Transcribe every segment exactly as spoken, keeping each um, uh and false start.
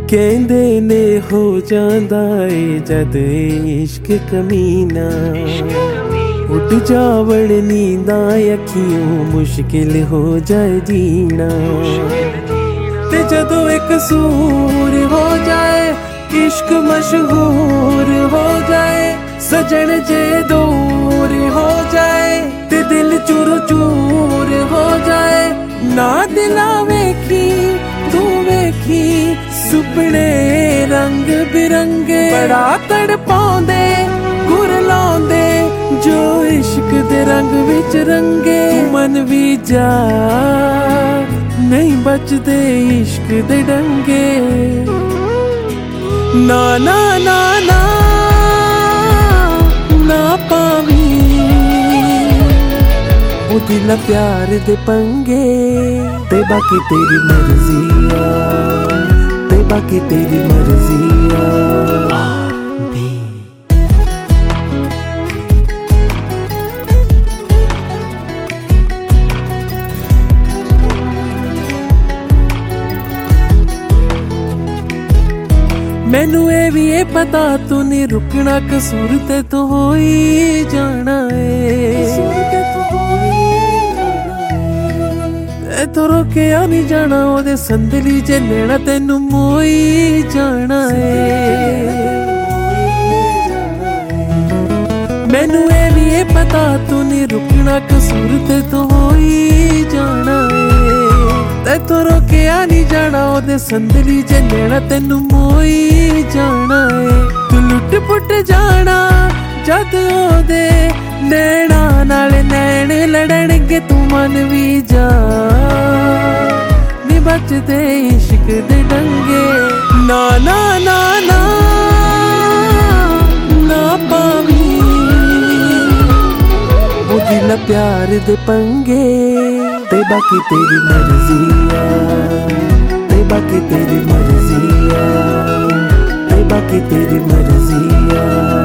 ਕਹਿੰਦੇ ਨੇ ਹੋ ਜਾਂਦਾ ਏ ਜਦ ਇਸ਼ਕ ਕਮੀਨਾ, ਉੱਡ ਜਾਵਣ ਨੀਂਦਾਂ ਅੱਖੀਓਂ ਮੁਸ਼ਕਿਲ ਹੋ ਜਾਏ ਜੀਣਾ। ਤੇ ਜਦੋਂ ਇੱਕ ਸੂਰ ਹੋ ਜਾਏ ਇਸ਼ਕ ਮਸ਼ਹੂਰ ਹੋ ਜਾਏ, ਸਜਣ ਜੇ ਦੂਰ ਹੋ ਜਾਏ ਤੇ ਦਿਲ ਚੂਰ ਚੂਰ ਹੋ ਜਾਏ। ਨਾ ਦਿਲਾਂ ਵੇਖੀ ਤੂੰ ਵੇਖੀ ਸੁਪਨੇ ਰੰਗ ਬਿਰੰਗੇ, ਬੜਾ ਤੜਪਾਉਂਦੇ ਗੁਰ ਲਾਉਂਦੇ ਜੋ ਇਸ਼ਕ ਦੇ ਰੰਗ ਵਿੱਚ ਰੰਗੇ। ਮਨ ਵੀ ਜਾ ਨਹੀਂ ਬਚਦੇ ਇਸ਼ਕ ਦੇ ਡੰਗੇ। ਨਾ ਨਾ ਨਾ ਨਾ ਨਾ ਪਾਵੀਂ ਉਹ ਦਿਲ ਪਿਆਰ ਦੇ ਪੰਗੇ, ਤੇ ਬਾਕੀ ਤੇਰੀ ਮਰਜ਼ੀ ਆ, ਤੇ ਬਾਕੀ ਤੇਰੀ ਮਰਜ਼ੀ ਆ। ਮੈਨੂੰ ਇਹ ਵੀ ਇਹ ਪਤਾ ਤੂੰ ਨਹੀਂ ਰੁਕਣਾ, ਕਸੂਰ ਤੇ ਤੂੰ ਹੋ ਹੀ ਜਾਣਾ ਏ। ਇੱਥੋਂ ਰੋਕਿਆ ਨਹੀਂ ਜਾਣਾ, ਉਹਦੇ ਸੰਦਲੀ ਜੇ ਨੈਣਾ ਤੈਨੂੰ ਮੋਈ ਜਾਣਾ ਏ। ਮੈਨੂੰ ਇਹ ਵੀ ਇਹ ਪਤਾ ਤੂੰ ਨਹੀਂ ਰੁਕਣਾ, ਕਸੂਰ ਤੇ ਤੂੰ ਹੋ ਹੀ ਜਾਣਾ ਏ। ਇੱਥੋਂ ਰੋਕਿਆ ਨਹੀਂ ਜਾਣਾ, ਉਹਦੇ ਸੰਦਲੀ ਜੇ ਨੈਣਾ ਤੈਨੂੰ ਮੋਈ ਜਾਣਾ ਏ। ਤੂੰ ਲੁੱਟ ਪੁੱਟ ਜਾਣਾ ਜਦ ਉਹਦੇ ਨੈਣਾ ਨਾਲ ਨੈਣ ਲੜਨਗੇ, ਤੂੰ ਮਨ ਵੀ ਜਾ ਨੀ ਬਚਦੇ ਇਸ਼ਕ ਦੇ ਡੰਗੇ। ਨਾ ਨਾ ਨਾ ਨਾ ਨਾ ਪਾਵੀਂ ਉਹ ਦਿਲ ਪਿਆਰ ਦੇ ਪੰਗੇ, ਤੇ ਬਾਕੀ ਤੇਰੀ ਮਰਜ਼ੀ ਆ, ਤੇ ਬਾਕੀ ਤੇਰੀ ਮਰਜ਼ੀ ਆ, ਤੇ ਬਾਕੀ ਤੇਰੀ ਮਰਜ਼ੀ ਆ।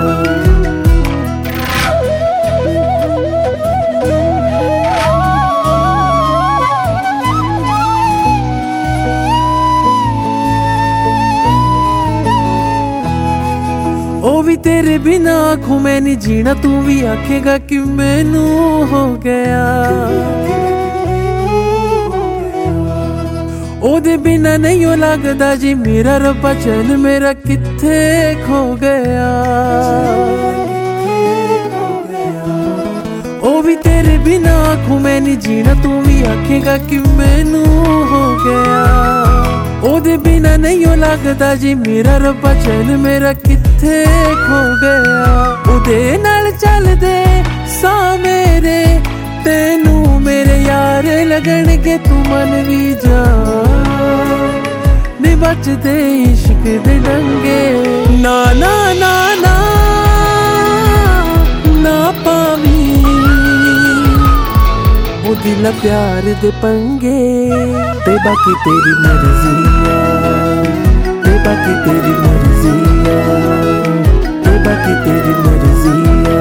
ਉਹ ਵੀ ਤੇਰੇ ਬਿਨਾ ਆਖੂ ਮੈਂ ਨਹੀਂ ਜੀਣਾ, ਤੂੰ ਵੀ ਆਖੇਗਾ ਕਿ ਮੈਨੂੰ ਹੋ ਗਿਆ। ਉਹਦੇ ਬਿਨਾ ਨਹੀਂ ਉਹ ਲੱਗਦਾ ਜੀ ਮੇਰਾ ਰੱਬਾ, ਚੈਨ ਮੇਰਾ ਕਿੱਥੇ ਖੋ ਗਿਆ। ਉਹ ਵੀ ਤੇਰੇ ਬਿਨਾ ਆਖੂ ਮੈਂ ਨਹੀਂ ਜੀਣਾ, ਤੂੰ ਵੀ ਆਖੇਗਾ ਕਿ ਮੈਨੂੰ ਹੋ ਗਿਆ। ਉਹਦੇ ਬਿਨਾ ਨਹੀਂ ਉਹ ਲੱਗਦਾ ਜੀ ਮੇਰਾ ਰੱਬਾ, ਚੈਨ ਮੇਰਾ ਕਿੱਥੇ ਖੋ ਗਿਆ। ਉਹਦੇ ਨਾਲ ਚੱਲਦੇ ਸਾਹ ਮੇਰੇ ਤੈਨੂੰ ਮੇਰੇ ਯਾਰ ਲੱਗਣਗੇ, ਤੂੰ ਮਨ ਵੀ ਜਾ ਨੀ ਬਚਦੇ ਇਸ਼ਕ ਦੇ ਡੰਗੇ। ਨਾ ਨਾ ਨਾ ਨਾ ਨਾ ਪਾਵੀਂ ਉਹ ਦਿਲ ਪਿਆਰ ਦੇ ਪੰਗੇ, ਤੇ ਬਾਕੀ ਤੇਰੀ ਮਰਜ਼ੀ ਆ, ਤੇ ਬਾਕੀ ਤੇਰੀ ਮਰਜ਼ੀ ਆ, ਤੇ ਬਾਕੀ ਤੇਰੀ ਮਰਜ਼ੀ ਆ।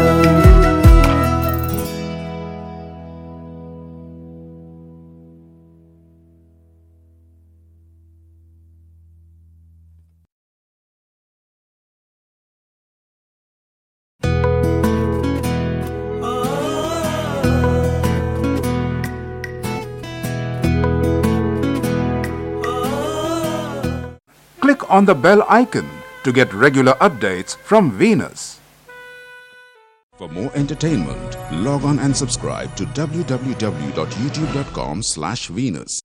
Click on the bell icon to get regular updates from Venus. For more entertainment, log on and subscribe to w w w dot youtube dot com slash Venus.